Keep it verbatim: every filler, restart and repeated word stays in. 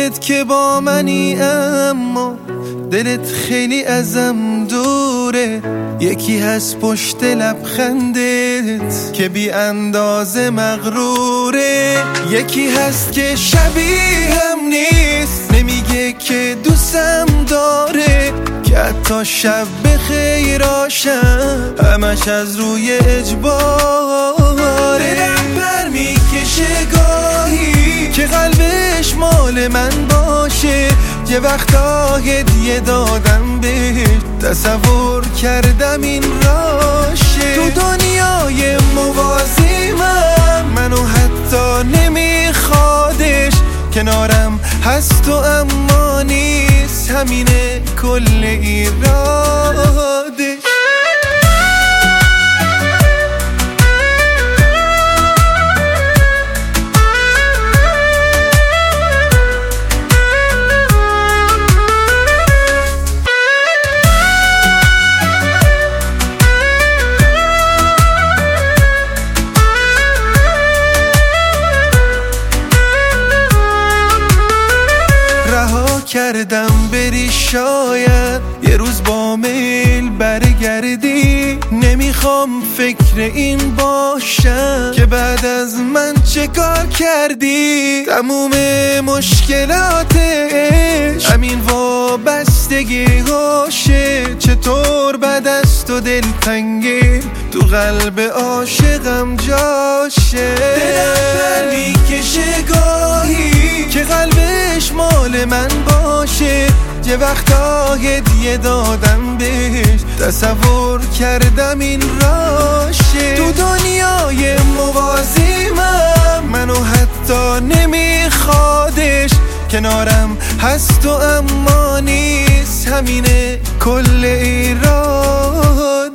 خودت که با منی اما دلت خیلی ازم دوره. یکی هست پشت لبخندت که بی اندازه مغروره. یکی هست که شبیهم نیست، نمیگه که دوستم داره، که حتی شب به خیراشم همش از روی اجباره. دلم بر میکشه گاهی که قلبش مال من باشه، یه وقتا هدیه دادم بهش، تصور کردم این راشه. تو دنیای موازیمم، منو حتی نمیخوادش، کنارم هست و اما نیست، همینه کل ایرادش. کردم بری شاید یه روز با میل برگردی، نمیخوام فکر این باشم که بعد از من چه کار کردی. تموم مشکلاتش همین وابستگی هاشه، چطور بعد از تو دل تنگی تو قلب عاشقم جاشه. دلم پر میکشه گاهی که قلبش مال من باشه، یه وقتا هدیه دادم بهش، تصور کردم این راشه. تو دنیای موازیمم، منو حتی نمیخوادش، کنارم هست و اما نیست، همینه کل ایراد.